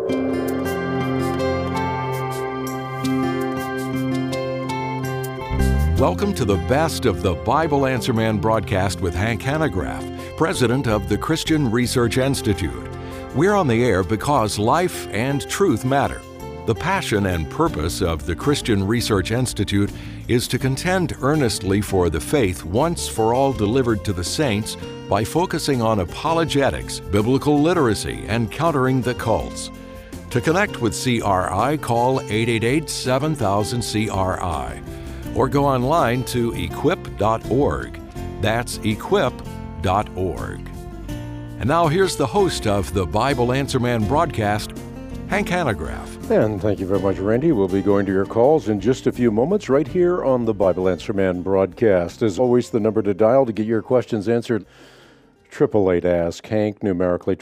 Welcome to the best of the Bible Answer Man broadcast with Hank Hanegraaff, president of the Christian Research Institute. We're on the air because life and truth matter. The passion and purpose of the Christian Research Institute is to contend earnestly for the faith once for all delivered to the saints by focusing on apologetics, biblical literacy, and countering the cults. To connect with CRI, call 888-7000-CRI or go online to equip.org. That's equip.org. And now here's the host of the Bible Answer Man broadcast, Hank Hanegraaff. And thank you very much, Randy. We'll be going to your calls in just a few moments right here on the Bible Answer Man broadcast. As always, the number to dial to get your questions answered, 888-ASK-HANK, numerically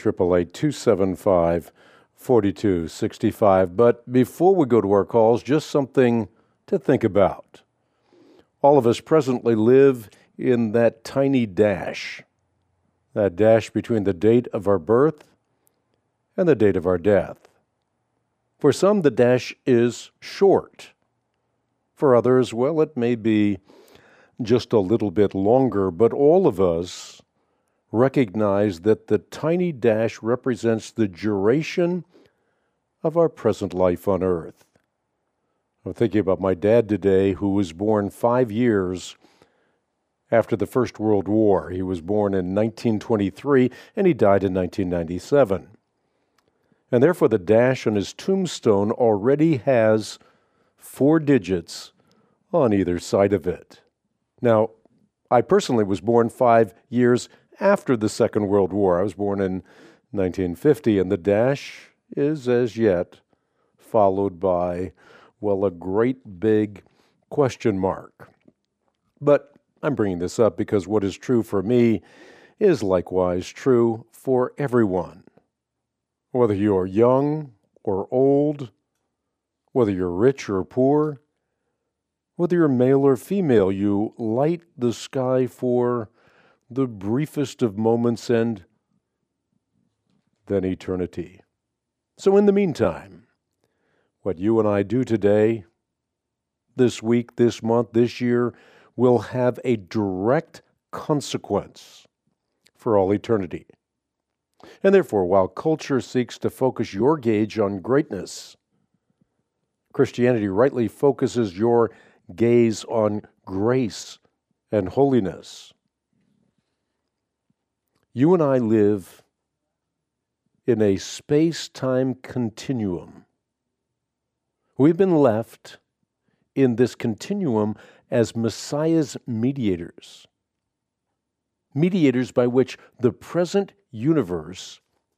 888-275-4265. But before we go to our calls, just something to think about. All of us presently live in that tiny dash, that dash between the date of our birth and the date of our death. For some, the dash is short. For others, well, it may be just a little bit longer, but all of us recognize that the tiny dash represents the duration of our present life on earth. I'm thinking about my dad today, who was born 5 years after the First World War. He was born in 1923, and he died in 1997. And therefore, the dash on his tombstone already has 4 digits on either side of it. Now, I personally was born 5 years after the Second World War. I was born in 1950, and the dash is as yet followed by, well, a great big question mark. But I'm bringing this up because what is true for me is likewise true for everyone. Whether you're young or old, whether you're rich or poor, whether you're male or female, you light the sky for the briefest of moments and then eternity. So in the meantime, what you and I do today, this week, this month, this year, will have a direct consequence for all eternity. And therefore, while culture seeks to focus your gaze on greatness, Christianity rightly focuses your gaze on grace and holiness. You and I live in a space-time continuum. We've been left in this continuum as Messiah's mediators. Mediators by which the present universe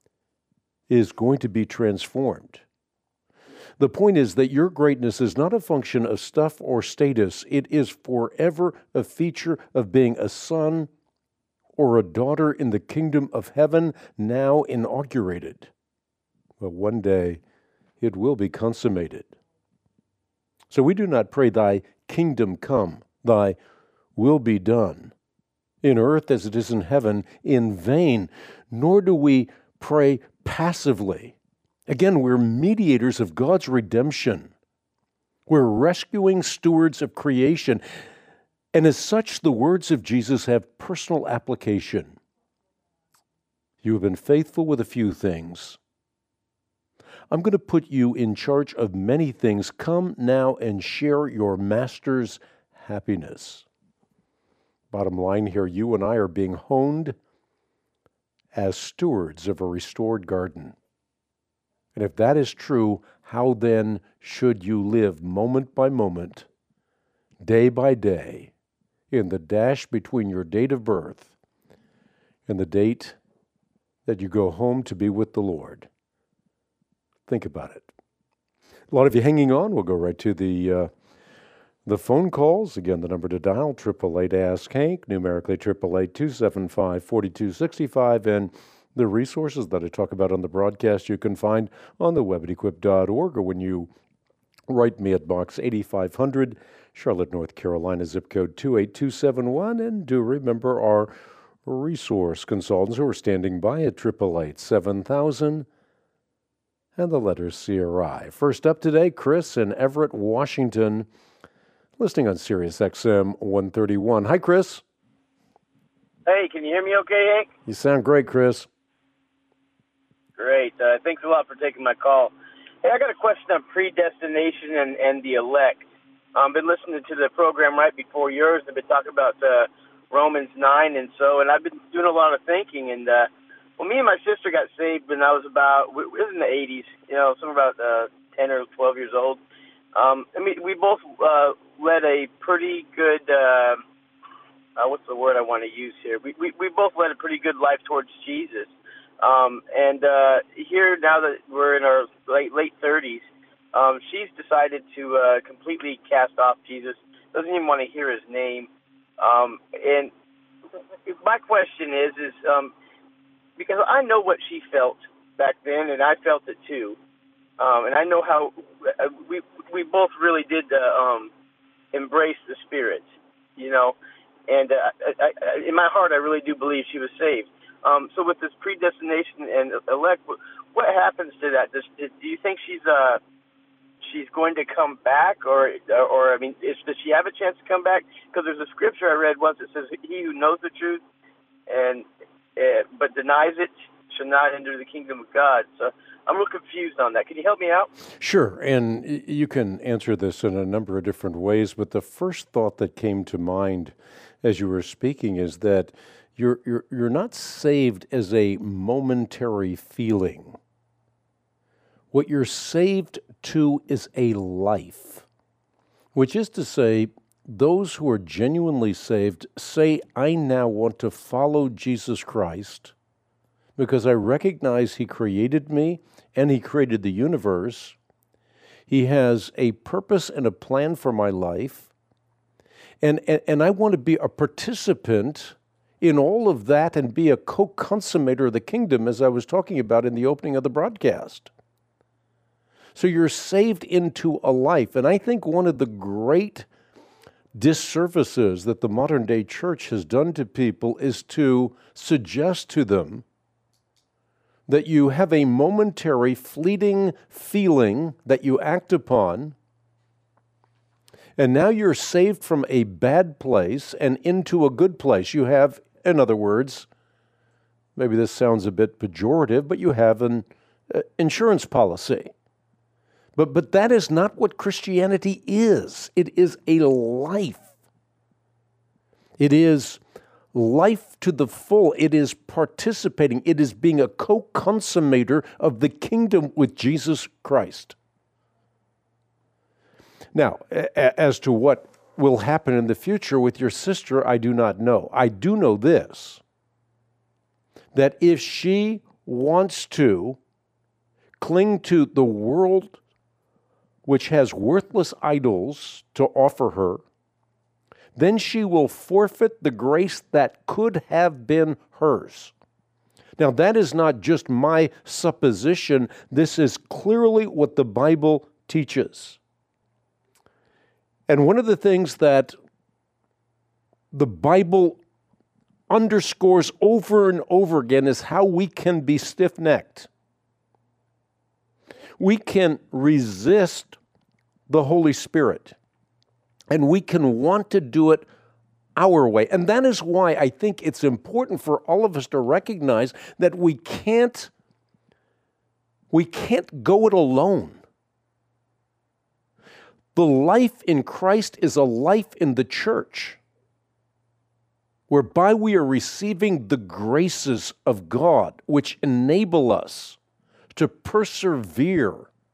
is going to be transformed. The point is that your greatness is not a function of stuff or status. It is forever a feature of being a son or a daughter in the kingdom of heaven, now inaugurated. But one day it will be consummated. So we do not pray, thy kingdom come, thy will be done, in earth as it is in heaven, in vain, nor do we pray passively. Again, we're mediators of God's redemption. We're rescuing stewards of creation. And as such, the words of Jesus have personal application. You have been faithful with a few things. I'm going to put you in charge of many things. Come now and share your master's happiness. Bottom line here, you and I are being honed as stewards of a restored garden. And if that is true, how then should you live moment by moment, day by day, in the dash between your date of birth and the date that you go home to be with the Lord? Think about it. A lot of you hanging on. We'll go right to the phone calls. Again, the number to dial, 888-ASK-HANK, numerically 888-275-4265, and the resources that I talk about on the broadcast you can find on the web at equip.org, or when you write me at Box 8500, Charlotte, North Carolina, zip code 28271, and do remember our resource consultants who are standing by at 888-7000. and the letter CRI. First up today, Chris in Everett, Washington, listening on Sirius XM 131. Hi, Chris. Hey, can you hear me okay, Hank? You sound great, Chris. Great. Thanks a lot for taking my call. Hey, I got a question on predestination and the elect. I've been listening to the program right before yours. I've been talking about Romans 9 and I've been doing a lot of thinking. And, me and my sister got saved when I was it was in the 80s, somewhere about 10 or 12 years old. We both led a pretty good, what's the word I want to use here? We both led a pretty good life towards Jesus. Here, now that we're in our late 30s, she's decided to completely cast off Jesus, doesn't even want to hear his name. And my question is because I know what she felt back then, and I felt it too. And I know how we both really did embrace the Spirit, and in my heart, I really do believe she was saved. So with this predestination and elect, what happens to that? Do you think she's going to come back, or does she have a chance to come back? Because there's a scripture I read once that says, "He who knows the truth but denies it shall not enter the kingdom of God." So I'm a little confused on that. Can you help me out? Sure, and you can answer this in a number of different ways, but the first thought that came to mind as you were speaking is that you're not saved as a momentary feeling. What you're saved to is a life, which is to say, those who are genuinely saved say, I now want to follow Jesus Christ because I recognize He created me and He created the universe. He has a purpose and a plan for my life, and I want to be a participant in all of that and be a co-consummator of the kingdom, as I was talking about in the opening of the broadcast. So you're saved into a life, and I think one of the great disservices that the modern day church has done to people is to suggest to them that you have a momentary, fleeting feeling that you act upon, and now you're saved from a bad place and into a good place. You have, in other words, maybe this sounds a bit pejorative, but you have an insurance policy. But that is not what Christianity is. It is a life. It is life to the full. It is participating. It is being a co-consummator of the kingdom with Jesus Christ. Now, as to what will happen in the future with your sister, I do not know. I do know this, that if she wants to cling to the world which has worthless idols to offer her, then she will forfeit the grace that could have been hers. Now, that is not just my supposition. This is clearly what the Bible teaches. And one of the things that the Bible underscores over and over again is how we can be stiff-necked. We can resist the Holy Spirit, and we can want to do it our way. And that is why I think it's important for all of us to recognize that we can't go it alone. The life in Christ is a life in the church, whereby we are receiving the graces of God, which enable us to persevere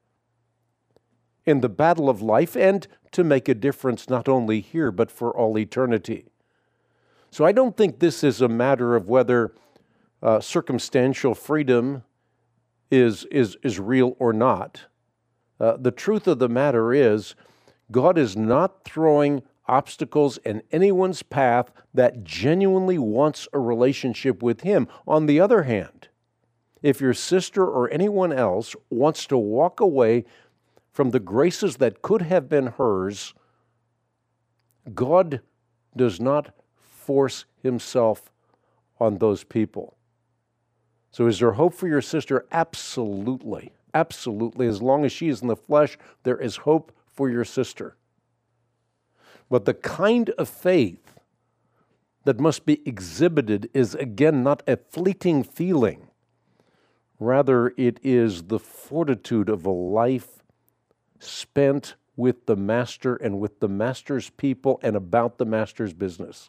in the battle of life and to make a difference not only here, but for all eternity. So I don't think this is a matter of whether circumstantial freedom is real or not. The truth of the matter is, God is not throwing obstacles in anyone's path that genuinely wants a relationship with Him. On the other hand, if your sister or anyone else wants to walk away from the graces that could have been hers, God does not force Himself on those people. So is there hope for your sister? Absolutely. Absolutely. As long as she is in the flesh, there is hope for your sister. But the kind of faith that must be exhibited is, again, not a fleeting feeling. Rather, it is the fortitude of a life spent with the Master and with the Master's people and about the Master's business.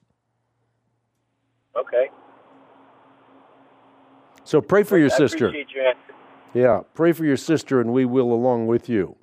Okay. So pray for your sister. I appreciate your answer. Yeah, pray for your sister, and we will along with you.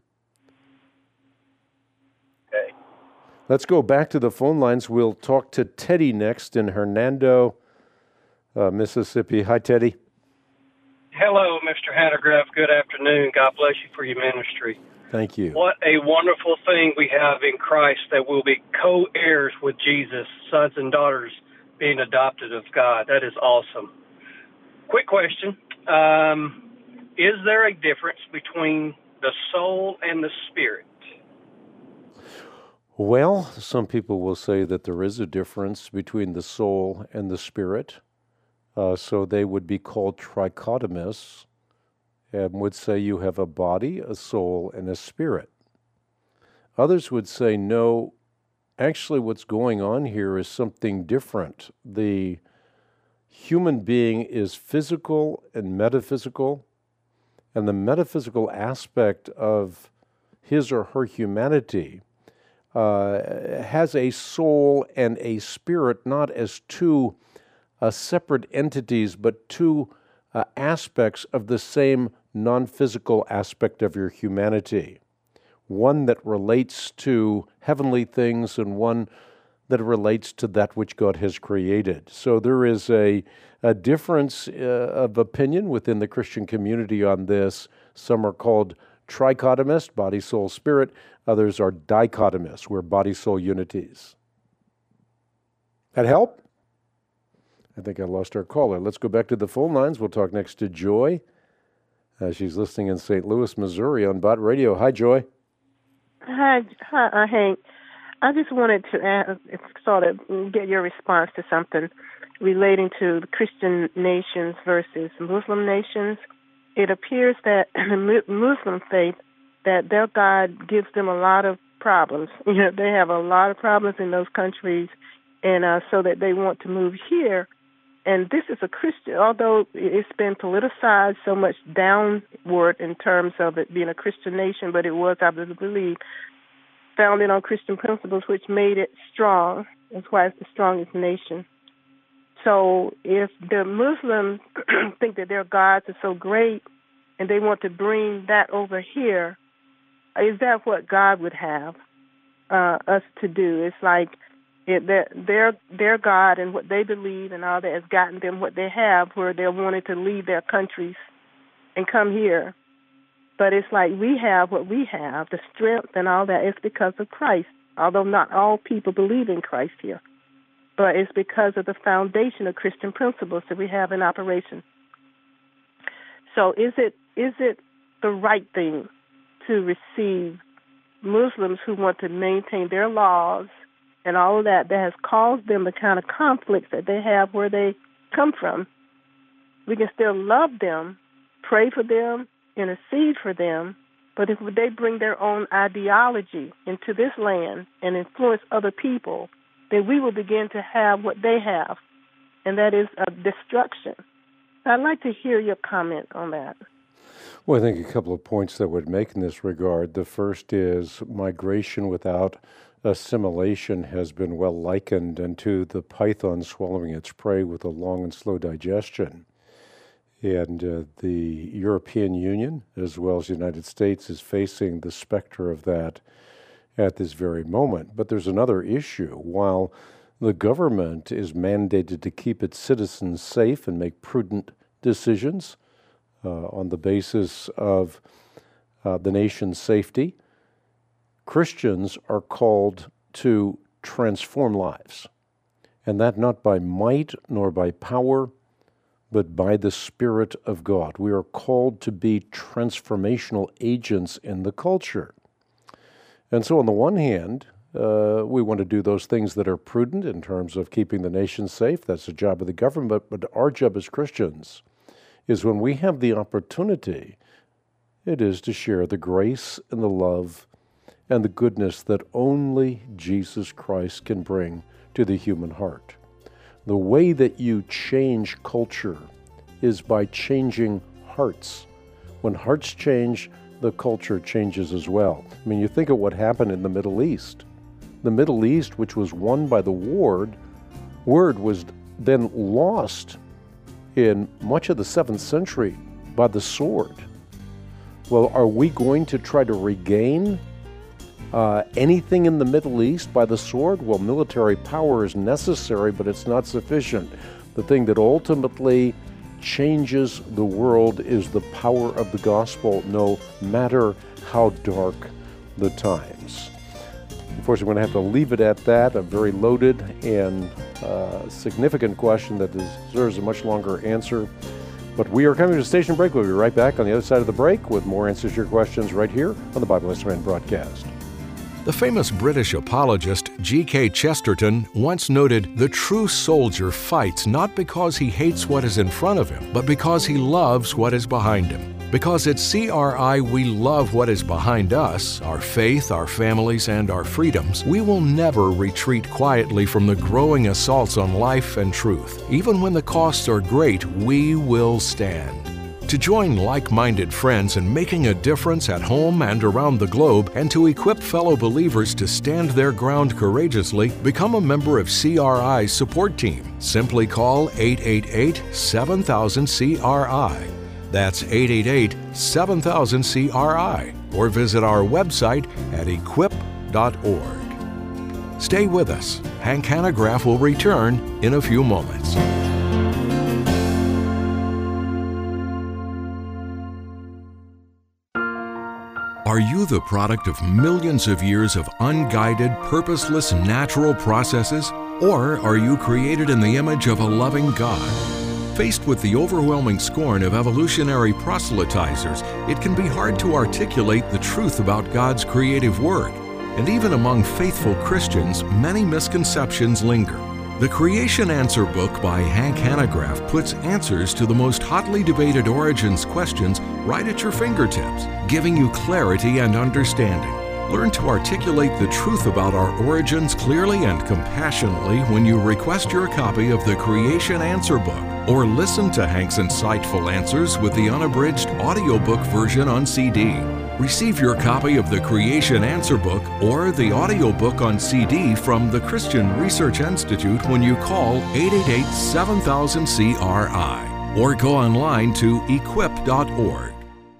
Okay. Let's go back to the phone lines. We'll talk to Teddy next in Hernando, Mississippi. Hi, Teddy. Hello, Mr. Hanegraaff. Good afternoon. God bless you for your ministry. Thank you. What a wonderful thing we have in Christ, that we'll be co-heirs with Jesus, sons and daughters being adopted of God. That is awesome. Quick question. Is there a difference between the soul and the spirit? Well, some people will say that there is a difference between the soul and the spirit. So they would be called trichotomists, and would say you have a body, a soul, and a spirit. Others would say, no, actually what's going on here is something different. The human being is physical and metaphysical, and the metaphysical aspect of his or her humanity has a soul and a spirit, not as two separate entities, but two aspects of the same non-physical aspect of your humanity. One that relates to heavenly things and one that relates to that which God has created. So there is a difference of opinion within the Christian community on this. Some are called trichotomists, body, soul, spirit. Others are dichotomists, we're body, soul unities. That help? I think I lost our caller. Let's go back to the phone lines. We'll talk next to Joy. She's listening in St. Louis, Missouri on Bott Radio. Hi, Joy. Hi, Hank. I just wanted to sort of get your response to something relating to the Christian nations versus Muslim nations. It appears that the Muslim faith, that their God gives them a lot of problems. You know, they have a lot of problems in those countries, and so that they want to move here. And this is a Christian, although it's been politicized so much downward in terms of it being a Christian nation, but it was, I believe, founded on Christian principles, which made it strong. That's why it's the strongest nation. So if the Muslims think that their gods are so great and they want to bring that over here, is that what God would have us to do? It's like their God and what they believe and all that has gotten them what they have, where they're wanting to leave their countries and come here. But it's like we have what we have, the strength and all that is because of Christ, although not all people believe in Christ here. But it's because of the foundation of Christian principles that we have in operation. So is it the right thing to receive Muslims who want to maintain their laws and all of that has caused them the kind of conflicts that they have where they come from? We can still love them, pray for them, intercede for them, but if they bring their own ideology into this land and influence other people, then we will begin to have what they have, and that is a destruction. I'd like to hear your comment on that. Well, I think a couple of points that would make in this regard. The first is migration without assimilation has been well likened unto the python swallowing its prey with a long and slow digestion. And the European Union, as well as the United States, is facing the specter of that at this very moment. But there's another issue. While the government is mandated to keep its citizens safe and make prudent decisions on the basis of the nation's safety, Christians are called to transform lives, and that not by might nor by power, but by the Spirit of God. We are called to be transformational agents in the culture. And so on the one hand, we want to do those things that are prudent in terms of keeping the nation safe. That's the job of the government, but our job as Christians is when we have the opportunity, it is to share the grace and the love and the goodness that only Jesus Christ can bring to the human heart. The way that you change culture is by changing hearts. When hearts change, the culture changes as well. I mean, you think of what happened in the Middle East. The Middle East, which was won by the word was then lost in much of the 7th century by the sword. Well, are we going to try to regain anything in the Middle East by the sword? Well, military power is necessary, but it's not sufficient. The thing that ultimately changes the world is the power of the gospel, no matter how dark the times. Unfortunately, we're going to have to leave it at that, a very loaded and significant question that deserves a much longer answer. But we are coming to a station break. We'll be right back on the other side of the break with more answers to your questions right here on the Bible Answer Man broadcast. The famous British apologist G.K. Chesterton once noted, "The true soldier fights not because he hates what is in front of him, but because he loves what is behind him. Because at CRI we love what is behind us, our faith, our families, and our freedoms, we will never retreat quietly from the growing assaults on life and truth. Even when the costs are great, we will stand." To join like-minded friends in making a difference at home and around the globe, and to equip fellow believers to stand their ground courageously, become a member of CRI's support team. Simply call 888-7000-CRI. That's 888-7000-CRI, or visit our website at equip.org. Stay with us. Hank Hanegraaff will return in a few moments. Are you the product of millions of years of unguided, purposeless, natural processes? Or are you created in the image of a loving God? Faced with the overwhelming scorn of evolutionary proselytizers, it can be hard to articulate the truth about God's creative work. And even among faithful Christians, many misconceptions linger. The Creation Answer book by Hank Hanegraaff puts answers to the most hotly debated origins questions right at your fingertips, giving you clarity and understanding. Learn to articulate the truth about our origins clearly and compassionately when you request your copy of the Creation Answer book, or listen to Hank's insightful answers with the unabridged audiobook version on CD. Receive your copy of the Creation Answer book or the audiobook on CD from the Christian Research Institute when you call 888-7000-CRI or go online to equip.org.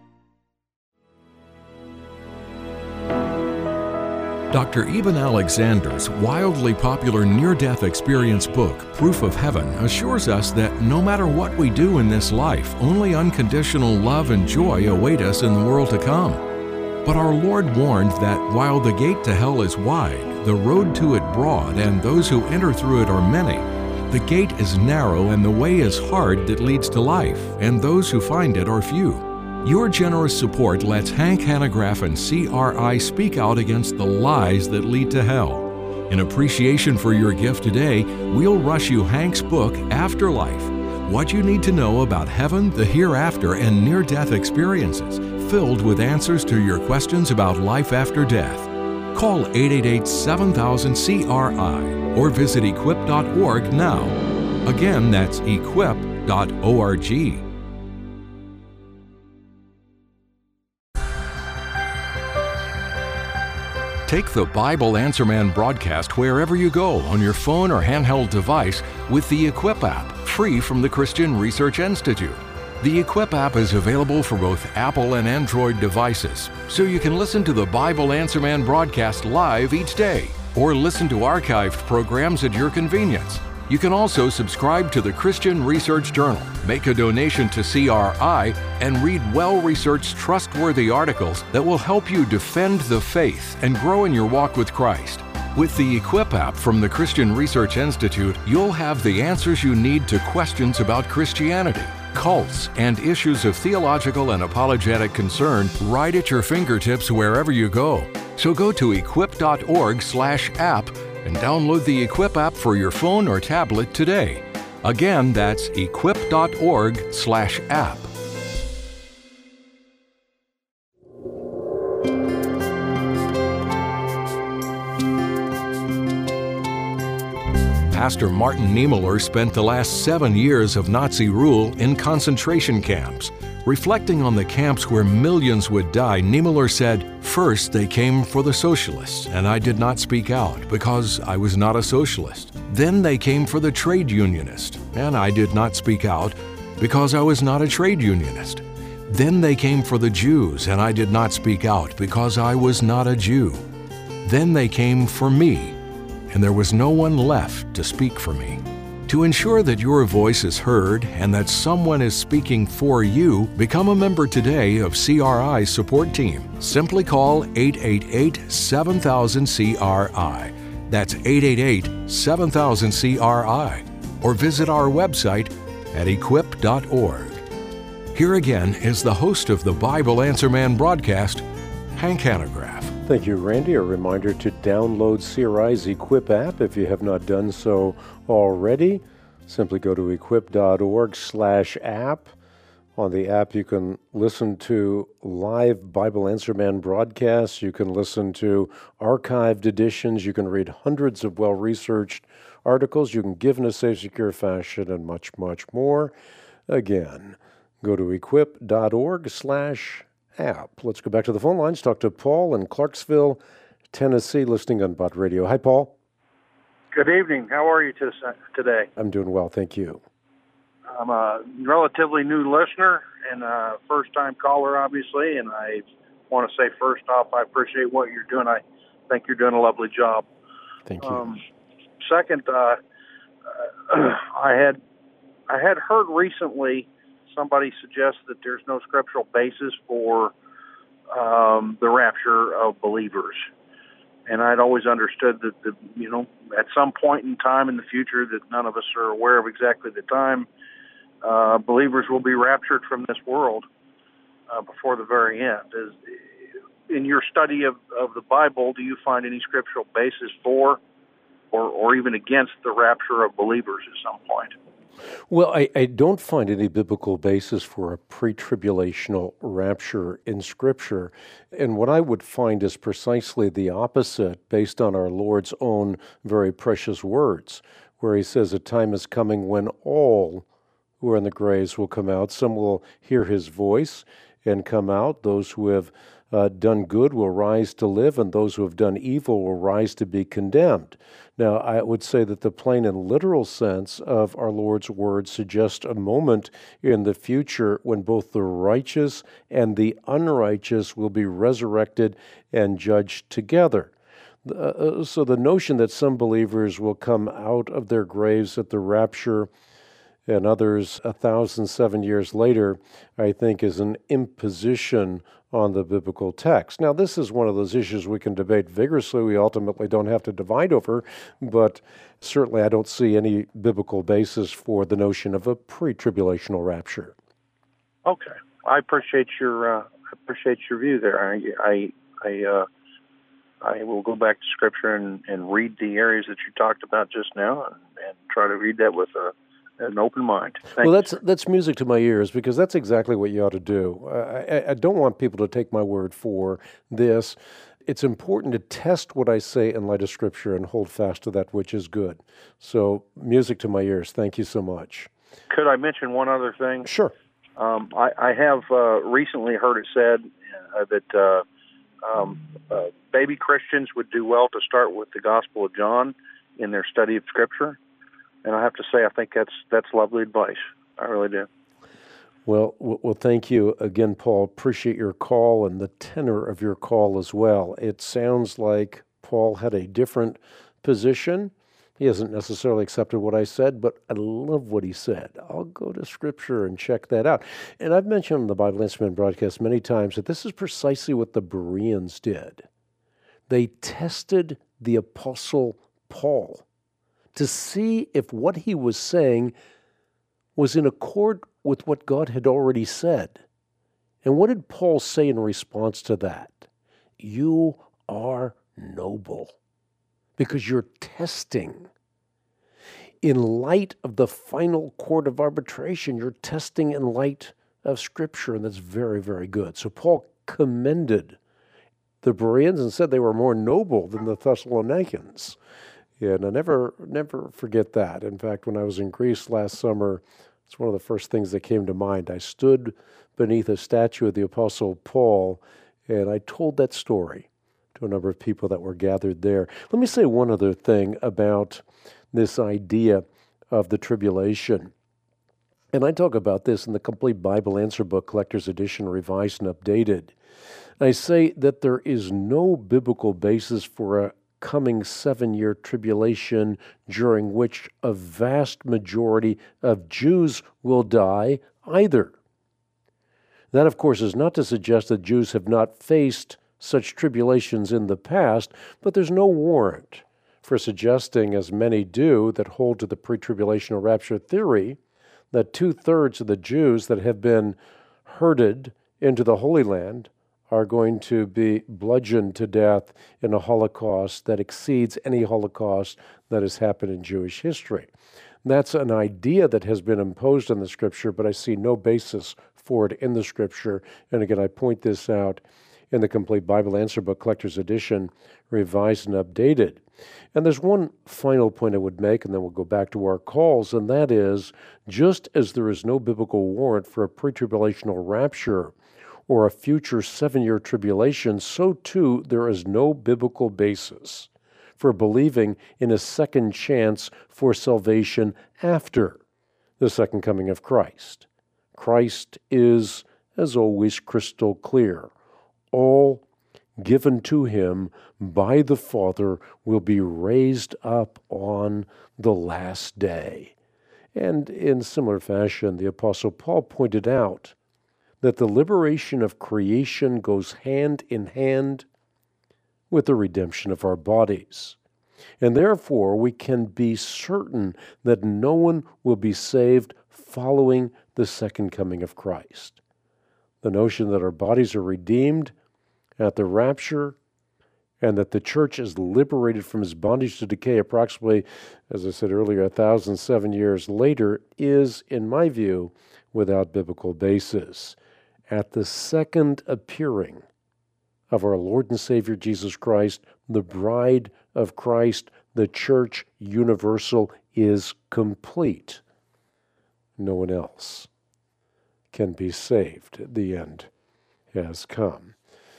Dr. Eben Alexander's wildly popular near-death experience book, Proof of Heaven, assures us that no matter what we do in this life, only unconditional love and joy await us in the world to come. But our Lord warned that while the gate to hell is wide, the road to it broad, and those who enter through it are many, the gate is narrow and the way is hard that leads to life, and those who find it are few. Your generous support lets Hank Hanegraaff and CRI speak out against the lies that lead to hell. In appreciation for your gift today, we'll rush you Hank's book, Afterlife: What You Need to Know About Heaven, the Hereafter, and Near-Death Experiences, filled with answers to your questions about life after death. Call 888-7000-CRI or visit equip.org now. Again, that's equip.org. Take the Bible Answer Man broadcast wherever you go on your phone or handheld device with the Equip app, free from the Christian Research Institute. The Equip app is available for both Apple and Android devices, so you can listen to the Bible Answer Man broadcast live each day, or listen to archived programs at your convenience. You can also subscribe to the Christian Research Journal, make a donation to CRI, and read well-researched, trustworthy articles that will help you defend the faith and grow in your walk with Christ. With the Equip app from the Christian Research Institute, you'll have the answers you need to questions about Christianity, cults, and issues of theological and apologetic concern right at your fingertips wherever you go. So go to equip.org/app and download the Equip app for your phone or tablet today. Again, that's equip.org/app. Pastor Martin Niemöller spent the last 7 years of Nazi rule in concentration camps. Reflecting on the camps where millions would die, Niemöller said, "First, they came for the socialists, and I did not speak out because I was not a socialist. Then they came for the trade unionist, and I did not speak out because I was not a trade unionist. Then they came for the Jews, and I did not speak out because I was not a Jew. Then they came for me, and there was no one left to speak for me." To ensure that your voice is heard and that someone is speaking for you, become a member today of CRI's support team. Simply call 888-7000-CRI. That's 888-7000-CRI. Or visit our website at equip.org. Here again is the host of the Bible Answer Man broadcast, Hank Hanegraaff. Thank you, Randy. A reminder to download CRI's Equip app if you have not done so already. Simply go to equip.org/app. On the app, you can listen to live Bible Answer Man broadcasts. You can listen to archived editions. You can read hundreds of well-researched articles. You can give in a safe, secure fashion, and much, much more. Again, go to equip.org/app. Let's go back to the phone lines. Talk to Paul in Clarksville, Tennessee, listening on Bott Radio. Hi, Paul. Good evening. How are you today? I'm doing well, thank you. I'm a relatively new listener and a first-time caller, obviously, and I want to say first off, I appreciate what you're doing. I think you're doing a lovely job. Thank you. Second, I had heard recently somebody suggest that there's no scriptural basis for the rapture of believers. And I'd always understood that, at some point in time in the future that none of us are aware of exactly the time, believers will be raptured from this world before the very end. In your study of the Bible, do you find any scriptural basis for or even against the rapture of believers at some point? Well, I don't find any biblical basis for a pre-tribulational rapture in Scripture. And what I would find is precisely the opposite based on our Lord's own very precious words, where he says a time is coming when all who are in the graves will come out. Some will hear his voice and come out. Those who have done good will rise to live, and those who have done evil will rise to be condemned. Now, I would say that the plain and literal sense of our Lord's words suggests a moment in the future when both the righteous and the unrighteous will be resurrected and judged together. So the notion that some believers will come out of their graves at the rapture and others 1,007 years later, I think is an imposition on the biblical text. Now, this is one of those issues we can debate vigorously. We ultimately don't have to divide over, but certainly I don't see any biblical basis for the notion of a pre-tribulational rapture. Okay, I appreciate your view there. I will go back to Scripture and read the areas that you talked about just now, and try to read that with an open mind. That's music to my ears, because that's exactly what you ought to do. I don't want people to take my word for this. It's important to test what I say in light of Scripture and hold fast to that which is good. So, music to my ears. Thank you so much. Could I mention one other thing? Sure. I have recently heard it said that baby Christians would do well to start with the Gospel of John in their study of Scripture. And I have to say, I think that's lovely advice. I really do. Well, thank you again, Paul. Appreciate your call and the tenor of your call as well. It sounds like Paul had a different position. He hasn't necessarily accepted what I said, but I love what he said. I'll go to Scripture and check that out. And I've mentioned on the Bible Answer Man broadcast many times that this is precisely what the Bereans did. They tested the Apostle Paul to see if what he was saying was in accord with what God had already said. And what did Paul say in response to that? You are noble, because you're testing. in light of the final court of arbitration, you're testing in light of Scripture, and that's very, very good. So Paul commended the Bereans and said they were more noble than the Thessalonians. And I never forget that. In fact, when I was in Greece last summer, it's one of the first things that came to mind. I stood beneath a statue of the Apostle Paul, and I told that story to a number of people that were gathered there. Let me say one other thing about this idea of the tribulation. And I talk about this in the Complete Bible Answer Book, Collector's Edition, Revised and Updated. I say that there is no biblical basis for a coming 7-year tribulation during which a vast majority of Jews will die either. That, of course, is not to suggest that Jews have not faced such tribulations in the past, but there's no warrant for suggesting, as many do that hold to the pre-tribulational rapture theory, that 2/3 of the Jews that have been herded into the Holy Land are going to be bludgeoned to death in a Holocaust that exceeds any Holocaust that has happened in Jewish history. That's an idea that has been imposed in the Scripture, but I see no basis for it in the Scripture. And again, I point this out in the Complete Bible Answer Book, Collector's Edition, Revised and Updated. And there's one final point I would make, and then we'll go back to our calls, and that is, just as there is no biblical warrant for a pre-tribulational rapture or a future 7-year tribulation, so too there is no biblical basis for believing in a second chance for salvation after the second coming of Christ. Christ is, as always, crystal clear. All given to him by the Father will be raised up on the last day. And in similar fashion, the Apostle Paul pointed out that the liberation of creation goes hand in hand with the redemption of our bodies. And therefore, we can be certain that no one will be saved following the second coming of Christ. The notion that our bodies are redeemed at the rapture and that the church is liberated from its bondage to decay approximately, as I said earlier, 1,007 years later is, in my view, without biblical basis. At the second appearing of our Lord and Savior Jesus Christ, the bride of Christ, the church universal, is complete. No one else can be saved. The end has come.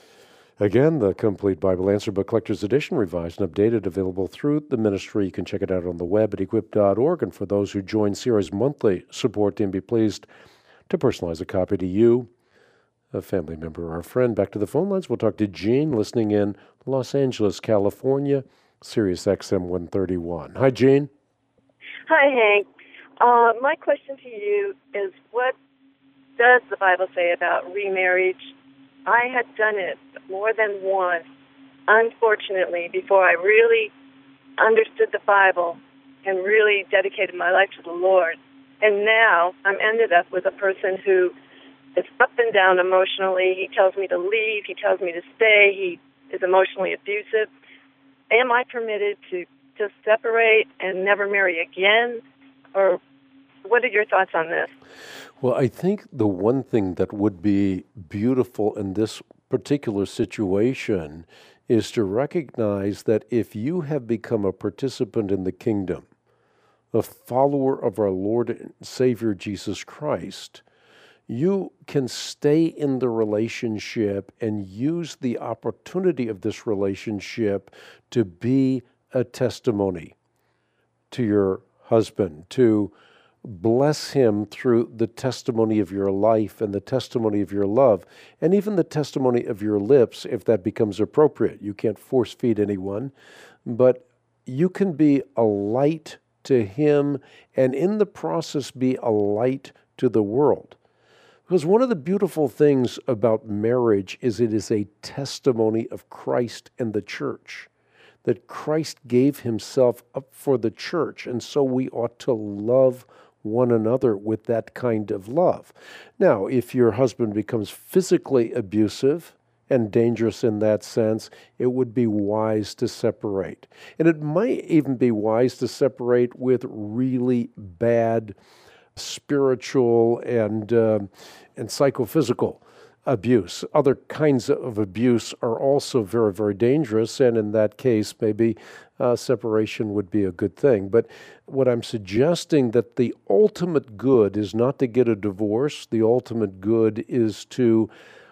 Again, the Complete Bible Answer Book Collector's Edition, Revised and Updated, available through the ministry. You can check it out on the web at equip.org. And for those who join Sierra's monthly support team, be pleased to personalize a copy to you, a family member or a friend. Back to the phone lines. We'll talk to Jean, listening in Los Angeles, California, Sirius XM 131. Hi, Jean. Hi, Hank. My question to you is, what does the Bible say about remarriage? I had done it more than once, unfortunately, before I really understood the Bible and really dedicated my life to the Lord. And now I'm ended up with a person who is up and down emotionally. He tells me to leave. He tells me to stay. He is emotionally abusive. Am I permitted to just separate and never marry again? Or what are your thoughts on this? Well, I think the one thing that would be beautiful in this particular situation is to recognize that if you have become a participant in the kingdom, a follower of our Lord and Savior Jesus Christ, you can stay in the relationship and use the opportunity of this relationship to be a testimony to your husband, to bless him through the testimony of your life and the testimony of your love, and even the testimony of your lips if that becomes appropriate. You can't force feed anyone, but you can be a light to him and in the process be a light to the world. Because one of the beautiful things about marriage is it is a testimony of Christ and the church, that Christ gave himself up for the church, and so we ought to love one another with that kind of love. Now, if your husband becomes physically abusive and dangerous in that sense, it would be wise to separate. And it might even be wise to separate with really bad spiritual and psychophysical abuse. Other kinds of abuse are also very, very dangerous, and in that case, maybe separation would be a good thing. But what I'm suggesting that the ultimate good is not to get a divorce. The ultimate good is to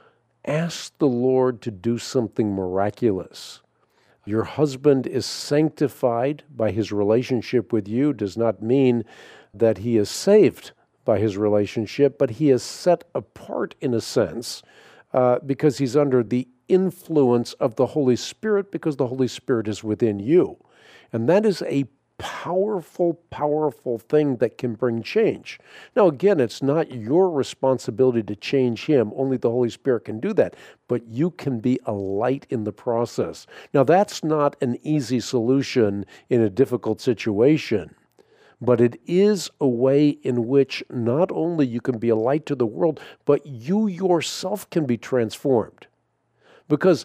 ask the Lord to do something miraculous. Your husband is sanctified by his relationship with you, does not mean that he is saved by his relationship, but he is set apart in a sense because he's under the influence of the Holy Spirit, because the Holy Spirit is within you. And that is a powerful, powerful thing that can bring change. Now, again, it's not your responsibility to change him. Only the Holy Spirit can do that. But you can be a light in the process. Now, that's not an easy solution in a difficult situation. But it is a way in which not only you can be a light to the world, but you yourself can be transformed. Because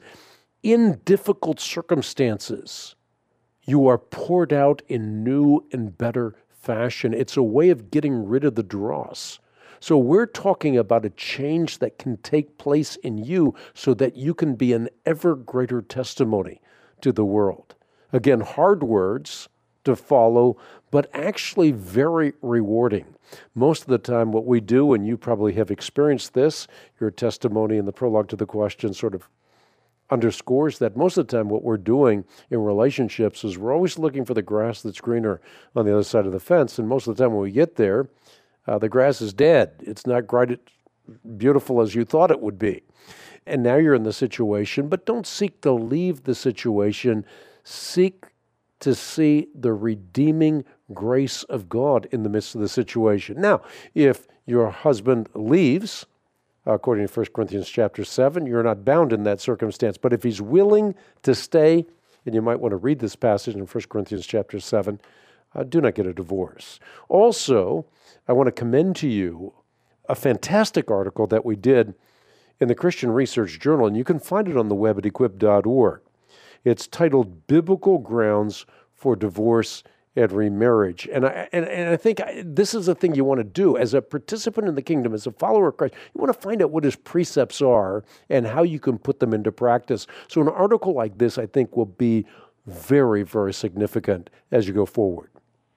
in difficult circumstances, you are poured out in new and better fashion. It's a way of getting rid of the dross. So we're talking about a change that can take place in you so that you can be an ever greater testimony to the world. Again, hard words to follow, but actually very rewarding. Most of the time what we do, and you probably have experienced this, your testimony in the prologue to the question sort of underscores that most of the time what we're doing in relationships is we're always looking for the grass that's greener on the other side of the fence, and most of the time when we get there, the grass is dead. It's not quite beautiful as you thought it would be. And now you're in the situation, but don't seek to leave the situation. Seek to see the redeeming grace of God in the midst of the situation. Now, if your husband leaves, according to 1 Corinthians chapter 7, you're not bound in that circumstance. But if he's willing to stay, and you might want to read this passage in 1 Corinthians chapter 7, do not get a divorce. Also, I want to commend to you a fantastic article that we did in the Christian Research Journal, and you can find it on the web at equip.org. It's titled Biblical Grounds for Divorce and Remarriage. And I think this is a thing you want to do. As a participant in the kingdom, as a follower of Christ, you want to find out what his precepts are and how you can put them into practice. So an article like this, I think, will be very, very significant as you go forward.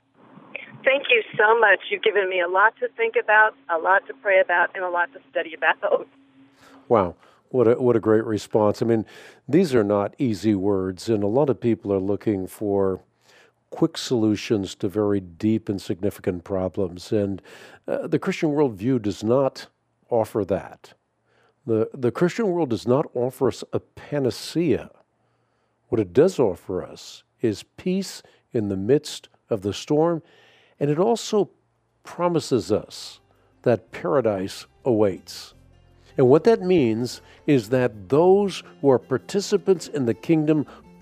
Thank you so much. You've given me a lot to think about, a lot to pray about, and a lot to study about. Wow. What a great response. I mean, these are not easy words, and a lot of people are looking for quick solutions to very deep and significant problems, and the Christian worldview does not offer that. The Christian world does not offer us a panacea. What it does offer us is peace in the midst of the storm, and it also promises us that paradise awaits. And what that means is that those who are participants in the kingdom,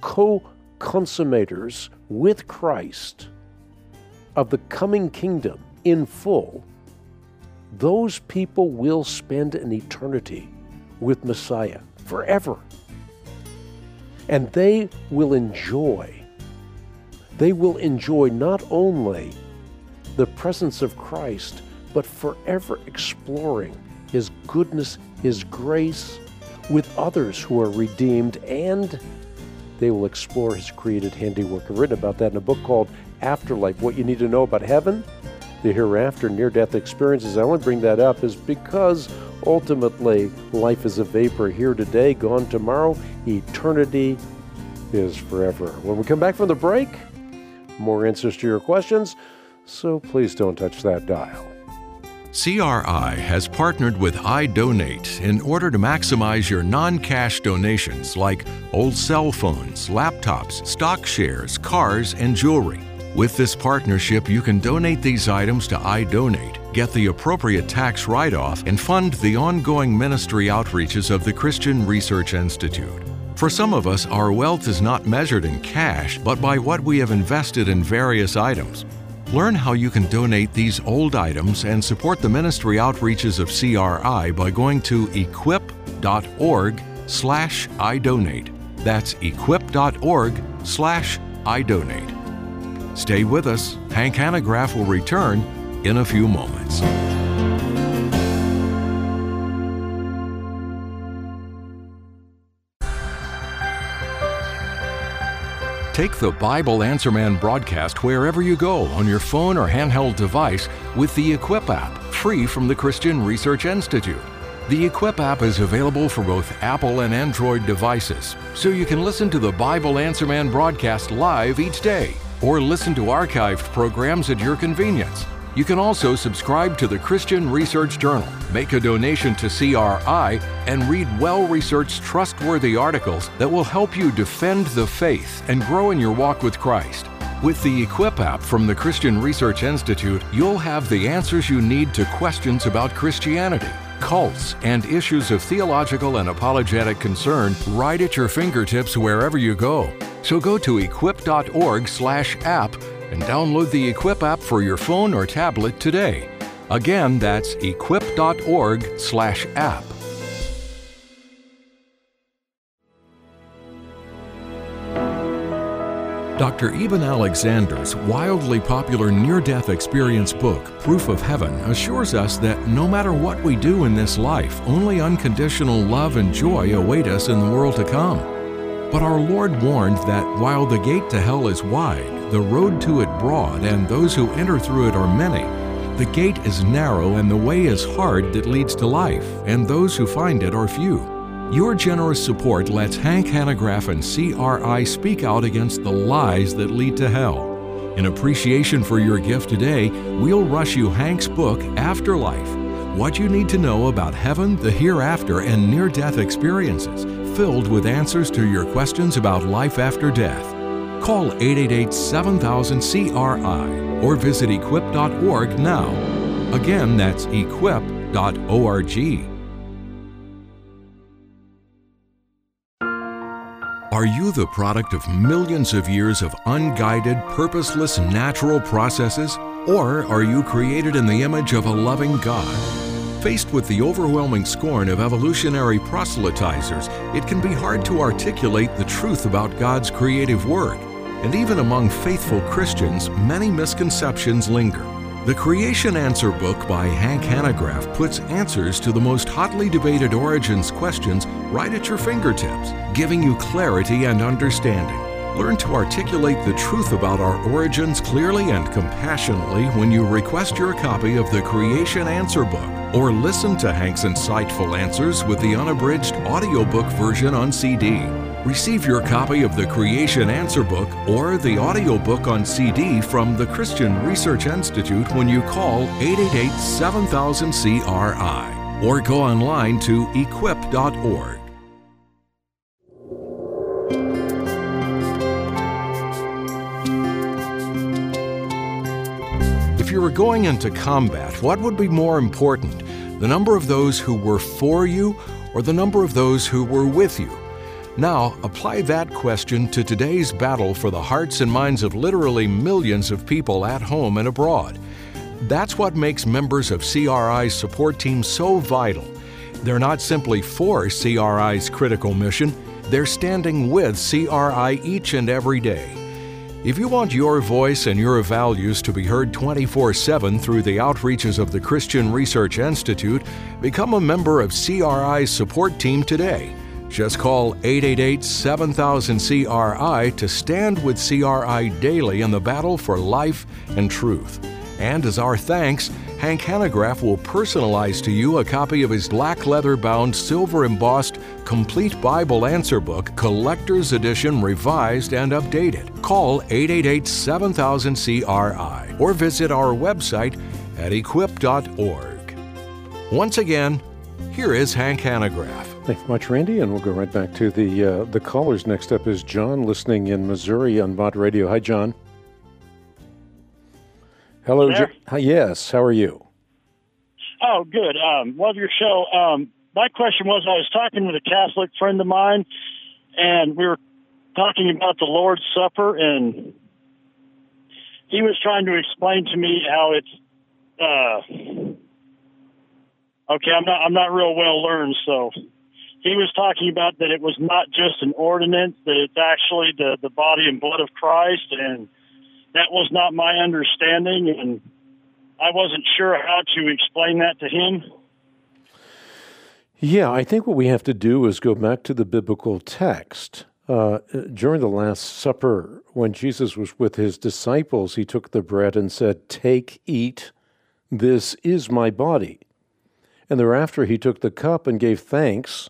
co-consummators with Christ of the coming kingdom in full, those people will spend an eternity with Messiah forever. And they will enjoy not only the presence of Christ, but forever exploring His goodness, His grace with others who are redeemed, and they will explore His created handiwork. I've written about that in a book called Afterlife, What You Need to Know About Heaven, the Hereafter, Near-Death Experiences. I only bring that up is because ultimately life is a vapor, here today, gone tomorrow. Eternity is forever. When we come back from the break, more answers to your questions, so please don't touch that dial. CRI has partnered with iDonate in order to maximize your non-cash donations like old cell phones, laptops, stock shares, cars, and jewelry. With this partnership, you can donate these items to iDonate, get the appropriate tax write-off, and fund the ongoing ministry outreaches of the Christian Research Institute. For some of us, our wealth is not measured in cash, but by what we have invested in various items. Learn how you can donate these old items and support the ministry outreaches of CRI by going to equip.org equip.org/idonate. That's equip.org/idonate. Stay with us. Hank Hanegraaff will return in a few moments. Take the Bible Answer Man broadcast wherever you go on your phone or handheld device with the Equip app, free from the Christian Research Institute. The Equip app is available for both Apple and Android devices, so you can listen to the Bible Answer Man broadcast live each day, or listen to archived programs at your convenience. You can also subscribe to the Christian Research Journal, make a donation to CRI, and read well-researched, trustworthy articles that will help you defend the faith and grow in your walk with Christ. With the Equip app from the Christian Research Institute, you'll have the answers you need to questions about Christianity, cults, and issues of theological and apologetic concern right at your fingertips wherever you go. So go to equip.org/app and download the Equip app for your phone or tablet today. Again, that's equip.org/app. Dr. Eben Alexander's wildly popular near-death experience book, Proof of Heaven, assures us that no matter what we do in this life, only unconditional love and joy await us in the world to come. But our Lord warned that while the gate to hell is wide, the road to it broad, and those who enter through it are many, the gate is narrow and the way is hard that leads to life, and those who find it are few. Your generous support lets Hank Hanegraaff and CRI speak out against the lies that lead to hell. In appreciation for your gift today, we'll rush you Hank's book, Afterlife: What You Need to Know About Heaven, the Hereafter, and Near-Death Experiences, filled with answers to your questions about life after death. Call 888-7000-CRI or visit equip.org now. Again, that's equip.org. Are you the product of millions of years of unguided, purposeless, natural processes? Or are you created in the image of a loving God? Faced with the overwhelming scorn of evolutionary proselytizers, it can be hard to articulate the truth about God's creative work. And even among faithful Christians, many misconceptions linger. The Creation Answer book by Hank Hanegraaff puts answers to the most hotly debated origins questions right at your fingertips, giving you clarity and understanding. Learn to articulate the truth about our origins clearly and compassionately when you request your copy of the Creation Answer book, or listen to Hank's insightful answers with the unabridged audiobook version on CD. Receive your copy of the Creation Answer book or the audiobook on CD from the Christian Research Institute when you call 888-7000-CRI or go online to equip.org. If you were going into combat, what would be more important, the number of those who were for you or the number of those who were with you? Now, apply that question to today's battle for the hearts and minds of literally millions of people at home and abroad. That's what makes members of CRI's support team so vital. They're not simply for CRI's critical mission, they're standing with CRI each and every day. If you want your voice and your values to be heard 24/7 through the outreaches of the Christian Research Institute, become a member of CRI's support team today. Just call 888-7000-CRI to stand with CRI daily in the battle for life and truth. And as our thanks, Hank Hanegraaff will personalize to you a copy of his black leather-bound, silver-embossed, complete Bible answer book, Collector's Edition, revised and updated. Call 888-7000-CRI or visit our website at equip.org. Once again, here is Hank Hanegraaff. Thanks much, Randy, and we'll go right back to the callers. Next up is John, listening in Missouri on Bott Radio. Hi, John. Hello, John. Yes, how are you? Oh, good. Love your show. My question was, I was talking with a Catholic friend of mine, and we were talking about the Lord's Supper, and he was trying to explain to me how it's, okay, I'm not real well learned, so he was talking about that it was not just an ordinance, that it's actually the body and blood of Christ, and that was not my understanding, and I wasn't sure how to explain that to him. Yeah, I think what we have to do is go back to the biblical text. During the Last Supper, when Jesus was with his disciples, he took the bread and said, "Take, eat, this is my body." And thereafter he took the cup and gave thanks,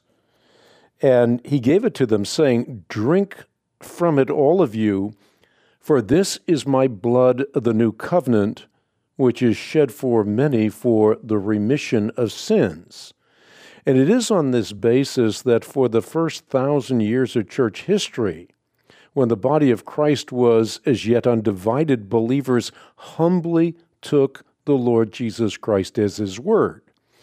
and he gave it to them, saying, "Drink from it, all of you, for this is my blood of the new covenant, which is shed for many for the remission of sins." And it is on this basis that for the first 1,000 years of church history, when the body of Christ was as yet undivided, believers humbly took the Lord Jesus Christ as his word.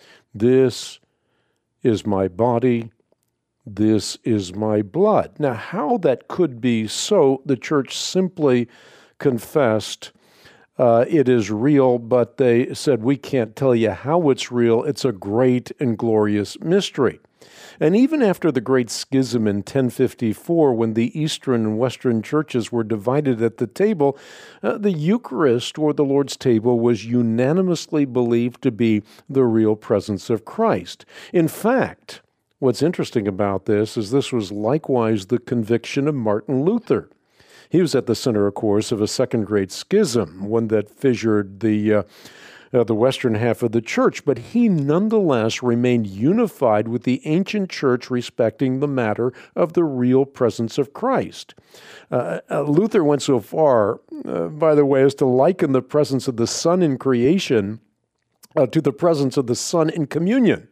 This is my body, this is my blood. Now, how that could be so, the church simply confessed it is real, but they said, we can't tell you how it's real. It's a great and glorious mystery. And even after the Great Schism in 1054, when the Eastern and Western churches were divided at the table, the Eucharist, or the Lord's table, was unanimously believed to be the real presence of Christ. In fact, what's interesting about this is this was likewise the conviction of Martin Luther. He was at the center, of course, of a second great schism, one that fissured the western half of the church, but he nonetheless remained unified with the ancient church respecting the matter of the real presence of Christ. Luther went so far, by the way, as to liken the presence of the Son in creation to the presence of the Son in communion.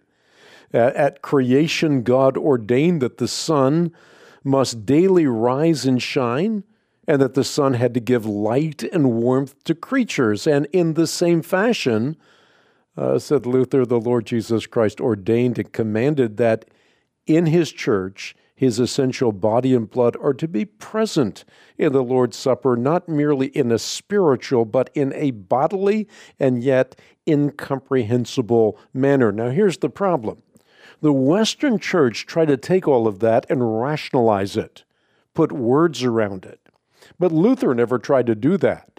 At creation, God ordained that the sun must daily rise and shine, and that the sun had to give light and warmth to creatures. And in the same fashion, said Luther, the Lord Jesus Christ ordained and commanded that in his church, his essential body and blood are to be present in the Lord's Supper, not merely in a spiritual, but in a bodily and yet incomprehensible manner. Now, here's the problem. The Western church tried to take all of that and rationalize it, put words around it. But Luther never tried to do that.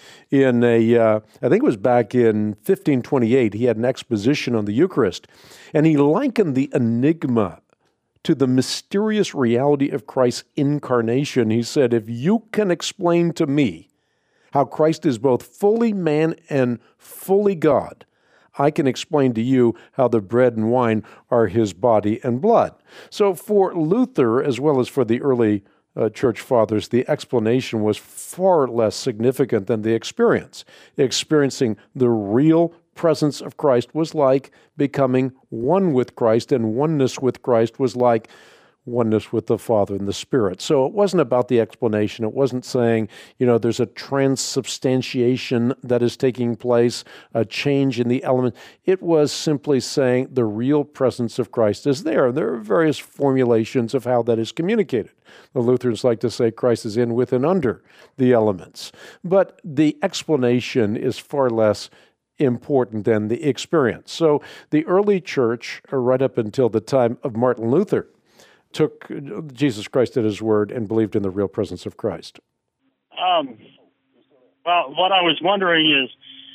I think it was back in 1528, he had an exposition on the Eucharist, and he likened the enigma to the mysterious reality of Christ's incarnation. He said, if you can explain to me how Christ is both fully man and fully God, I can explain to you how the bread and wine are his body and blood. So for Luther, as well as for the early church fathers, the explanation was far less significant than the experience. Experiencing the real presence of Christ was like becoming one with Christ, and oneness with Christ was like oneness with the Father and the Spirit. So it wasn't about the explanation. It wasn't saying, there's a transubstantiation that is taking place, a change in the element. It was simply saying the real presence of Christ is there. There are various formulations of how that is communicated. The Lutherans like to say Christ is in, with, and under the elements. But the explanation is far less important than the experience. So the early church, right up until the time of Martin Luther, took Jesus Christ at his word and believed in the real presence of Christ. Well, what I was wondering is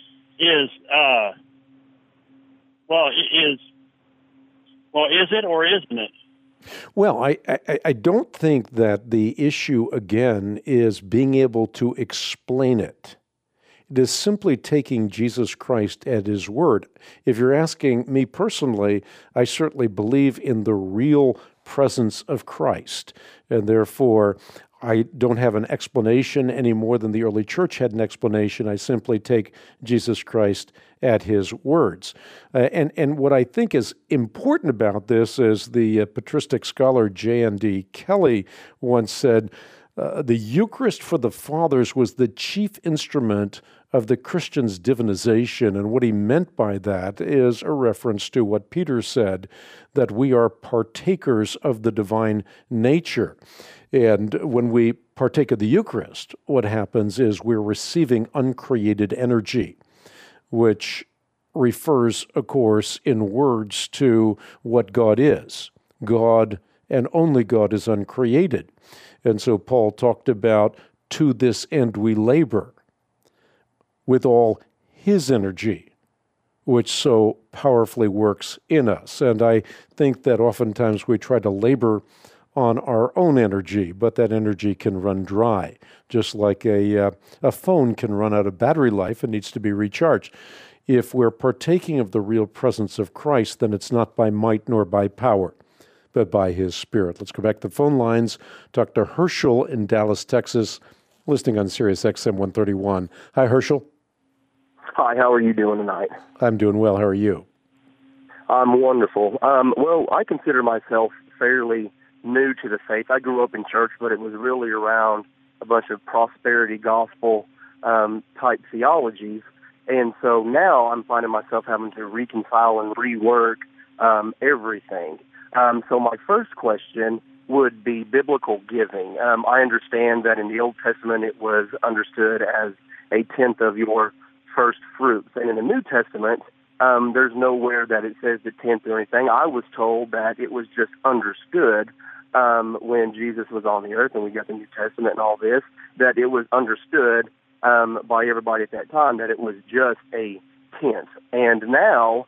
it or isn't it? Well, I don't think that the issue, again, is being able to explain it. It is simply taking Jesus Christ at his word. If you're asking me personally, I certainly believe in the real presence of Christ, and therefore I don't have an explanation any more than the early church had an explanation. I simply take Jesus Christ at his words. And what I think is important about this is the patristic scholar J.N.D. Kelly once said, the Eucharist for the fathers was the chief instrument of the Christian's divinization, and what he meant by that is a reference to what Peter said, that we are partakers of the divine nature. And when we partake of the Eucharist, what happens is we're receiving uncreated energy, which refers, of course, in words to what God is. God and only God is uncreated. And so Paul talked about, to this end we labor with all his energy, which so powerfully works in us. And I think that oftentimes we try to labor on our own energy, but that energy can run dry, just like a phone can run out of battery life and needs to be recharged. If we're partaking of the real presence of Christ, then it's not by might nor by power, but by his Spirit. Let's go back to the phone lines. Talk to Herschel in Dallas, Texas, listening on Sirius XM 131. Hi, Herschel. Hi, how are you doing tonight? I'm doing well. How are you? I'm wonderful. Well, I consider myself fairly new to the faith. I grew up in church, but it was really around a bunch of prosperity gospel type theologies. And so now I'm finding myself having to reconcile and rework everything. So my first question would be biblical giving. I understand that in the Old Testament it was understood as a tenth of your first fruits. And in the New Testament, there's nowhere that it says the tenth or anything. I was told that it was just understood when Jesus was on the earth and we got the New Testament and all this, that it was understood by everybody at that time that it was just a tenth. And now,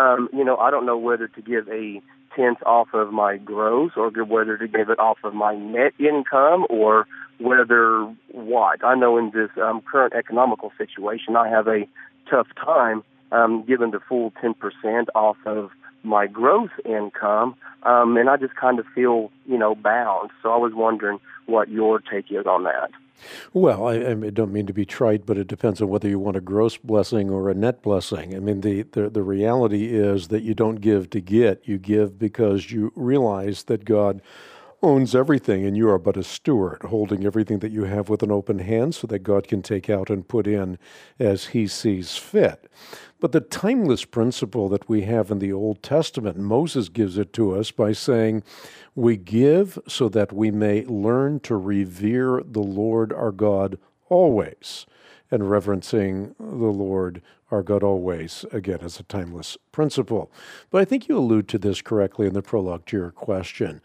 I don't know whether to give a tenth off of my gross or whether to give it off of my net income or whether what. I know in this current economical situation, I have a tough time giving the full 10% off of my gross income, and I just kind of feel, bound. So I was wondering what your take is on that. Well, I don't mean to be trite, but it depends on whether you want a gross blessing or a net blessing. I mean, the reality is that you don't give to get. You give because you realize that God owns everything, and you are but a steward, holding everything that you have with an open hand so that God can take out and put in as he sees fit. But the timeless principle that we have in the Old Testament, Moses gives it to us by saying, we give so that we may learn to revere the Lord our God always, and reverencing the Lord our God always, again, as a timeless principle. But I think you allude to this correctly in the prologue to your question.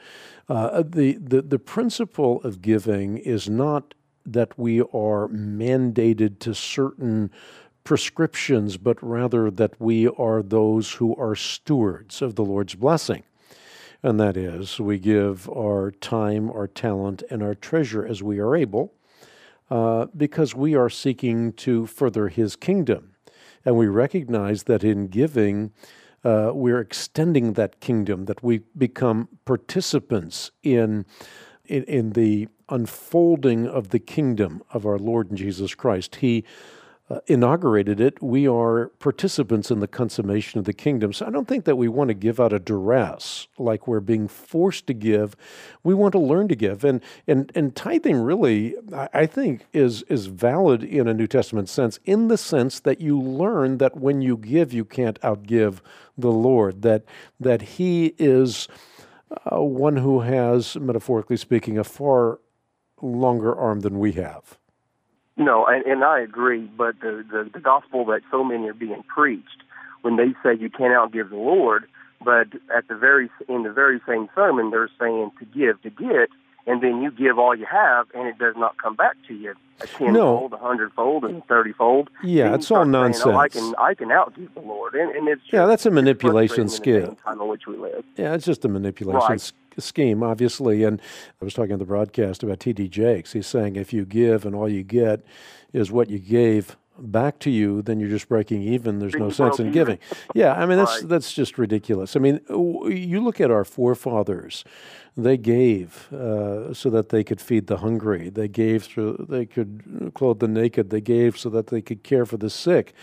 The principle of giving is not that we are mandated to certain prescriptions, but rather that we are those who are stewards of the Lord's blessing. And that is, we give our time, our talent, and our treasure as we are able, because we are seeking to further his kingdom. And we recognize that in giving, we're extending that kingdom, that we become participants in the unfolding of the kingdom of our Lord Jesus Christ. He inaugurated it. We are participants in the consummation of the kingdom. So I don't think that we want to give out of duress, like we're being forced to give. We want to learn to give. And tithing really, I think, is valid in a New Testament sense, in the sense that you learn that when you give, you can't outgive the Lord, that he is one who has, metaphorically speaking, a far longer arm than we have. No, and I agree, but the gospel that so many are being preached, when they say you can't outgive the Lord, but in the very same sermon, they're saying to give to get, and then you give all you have, and it does not come back to you a tenfold, 100-fold, and 30-fold. Yeah, it's all nonsense. Saying, I can outgive the Lord, and it's that's a manipulation scheme. In the time in which we live. Yeah, it's just a manipulation scheme, obviously. And I was talking on the broadcast about T.D. Jakes. He's saying if you give and all you get is what you gave back to you, then you're just breaking even. There's no sense in giving. Yeah, I mean, that's just ridiculous. I mean, you look at our forefathers. They gave so that they could feed the hungry. They gave so they could clothe the naked. They gave so that they could care for the sick.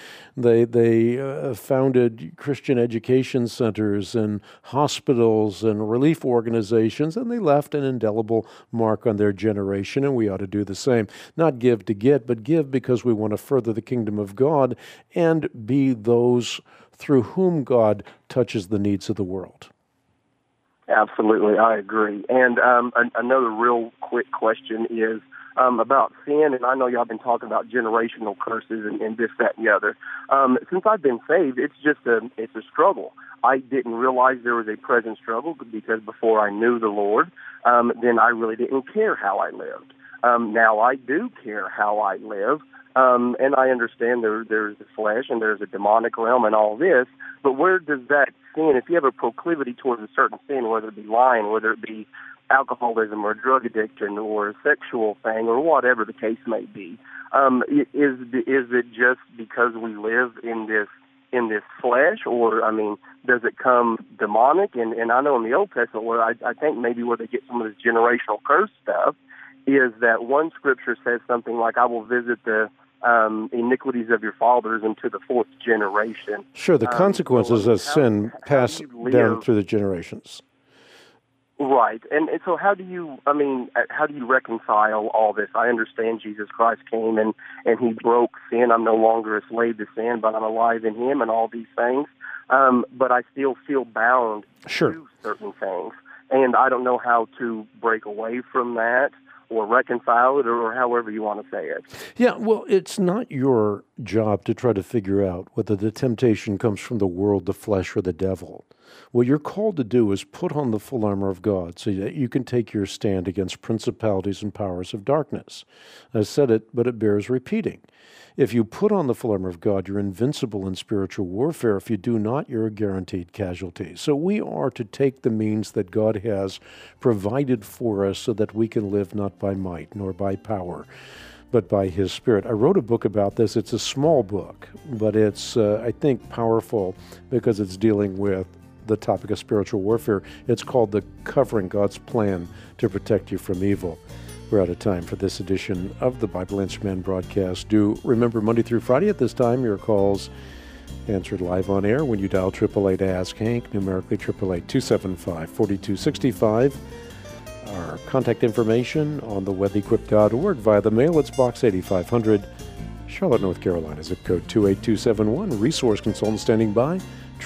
They founded Christian education centers and hospitals and relief organizations, and they left an indelible mark on their generation, and we ought to do the same. Not give to get, but give because we want to further the kingdom of God and be those through whom God touches the needs of the world. Absolutely, I agree. And another real quick question is about sin, and I know y'all been talking about generational curses and this, that, and the other. Since I've been saved, it's a struggle. I didn't realize there was a present struggle because before I knew the Lord, then I really didn't care how I lived. Now I do care how I live, and I understand there's the flesh and there's a demonic realm and all this, but where does that sin, if you have a proclivity towards a certain sin, whether it be lying, whether it be alcoholism or drug addiction or a sexual thing or whatever the case may be, is it just because we live in this flesh, or, I mean, does it come demonic? And I know in the Old Testament, where I think maybe where they get some of this generational curse stuff, is that one scripture says something like, I will visit the iniquities of your fathers into the fourth generation. Sure, the consequences of sin pass down through the generations. Right. And so how do you reconcile all this? I understand Jesus Christ came and he broke sin. I'm no longer a slave to sin, but I'm alive in him and all these things. But I still feel bound to certain things. And I don't know how to break away from that or reconcile it, or however you want to say it. Yeah, well, it's not your job to try to figure out whether the temptation comes from the world, the flesh, or the devil. What you're called to do is put on the full armor of God so that you can take your stand against principalities and powers of darkness. I said it, but it bears repeating. If you put on the full armor of God, you're invincible in spiritual warfare. If you do not, you're a guaranteed casualty. So we are to take the means that God has provided for us so that we can live not by might nor by power, but by his Spirit. I wrote a book about this. It's a small book, but it's, I think, powerful because it's dealing with the topic of spiritual warfare. It's called The Covering God's Plan to Protect You from Evil. We're out of time for this edition of the Bible Answer Man broadcast. Do remember, Monday through Friday at this time, your calls answered live on air when you dial 888-ASK-HANK, numerically 888-275-4265. Our contact information on the wethequip.org via the mail. It's Box 8500, Charlotte, North Carolina, zip code 28271. Resource consultant standing by,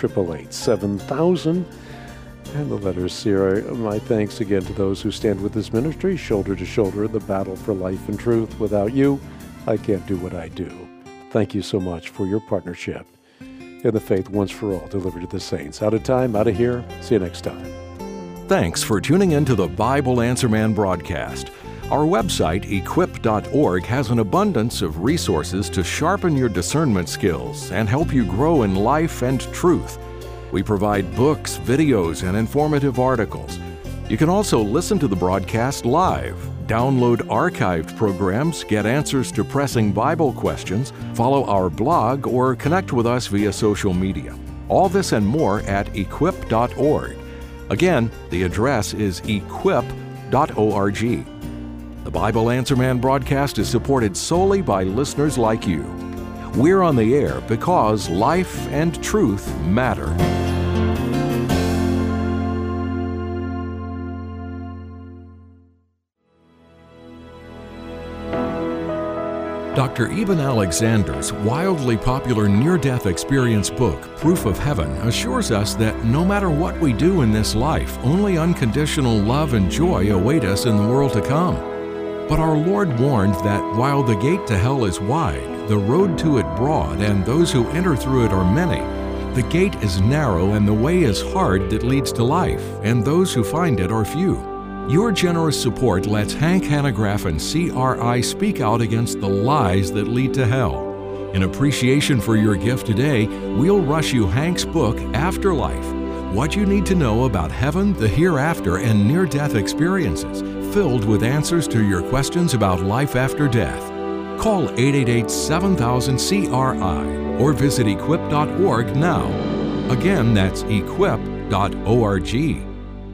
888-7000. And the letters, Sierra. My thanks again to those who stand with this ministry, shoulder to shoulder, in the battle for life and truth. Without you, I can't do what I do. Thank you so much for your partnership in the faith once for all delivered to the saints. Out of time, out of here. See you next time. Thanks for tuning in to the Bible Answer Man broadcast. Our website, equip.org, has an abundance of resources to sharpen your discernment skills and help you grow in life and truth. We provide books, videos, and informative articles. You can also listen to the broadcast live, download archived programs, get answers to pressing Bible questions, follow our blog, or connect with us via social media. All this and more at equip.org. Again, the address is equip.org. The Bible Answer Man broadcast is supported solely by listeners like you. We're on the air because life and truth matter. Dr. Eben Alexander's wildly popular near-death experience book, Proof of Heaven, assures us that no matter what we do in this life, only unconditional love and joy await us in the world to come. But our Lord warned that while the gate to hell is wide, the road to it broad, and those who enter through it are many, the gate is narrow and the way is hard that leads to life, and those who find it are few. Your generous support lets Hank Hanegraaff and CRI speak out against the lies that lead to hell. In appreciation for your gift today, we'll rush you Hank's book, Afterlife: What You Need to Know About Heaven, the Hereafter, and Near-Death Experiences, filled with answers to your questions about life after death. Call 888-7000-CRI or visit equip.org now. Again, that's equip.org.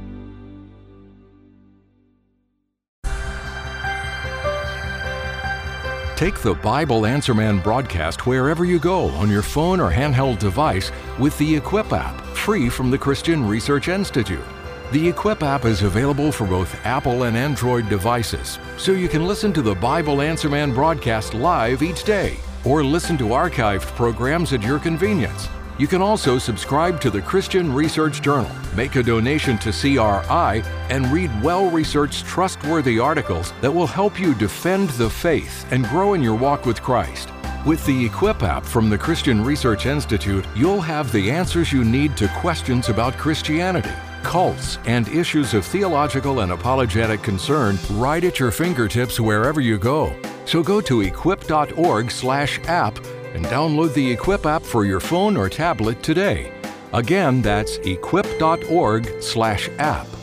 Take the Bible Answer Man broadcast wherever you go on your phone or handheld device with the Equip app, free from the Christian Research Institute. The Equip app is available for both Apple and Android devices, so you can listen to the Bible Answer Man broadcast live each day or listen to archived programs at your convenience. You can also subscribe to the Christian Research Journal, make a donation to CRI, and read well-researched, trustworthy articles that will help you defend the faith and grow in your walk with Christ. With the Equip app from the Christian Research Institute, you'll have the answers you need to questions about Christianity, cults, and issues of theological and apologetic concern right at your fingertips wherever you go. So go to equip.org/app and download the Equip app for your phone or tablet today. Again, that's equip.org/app.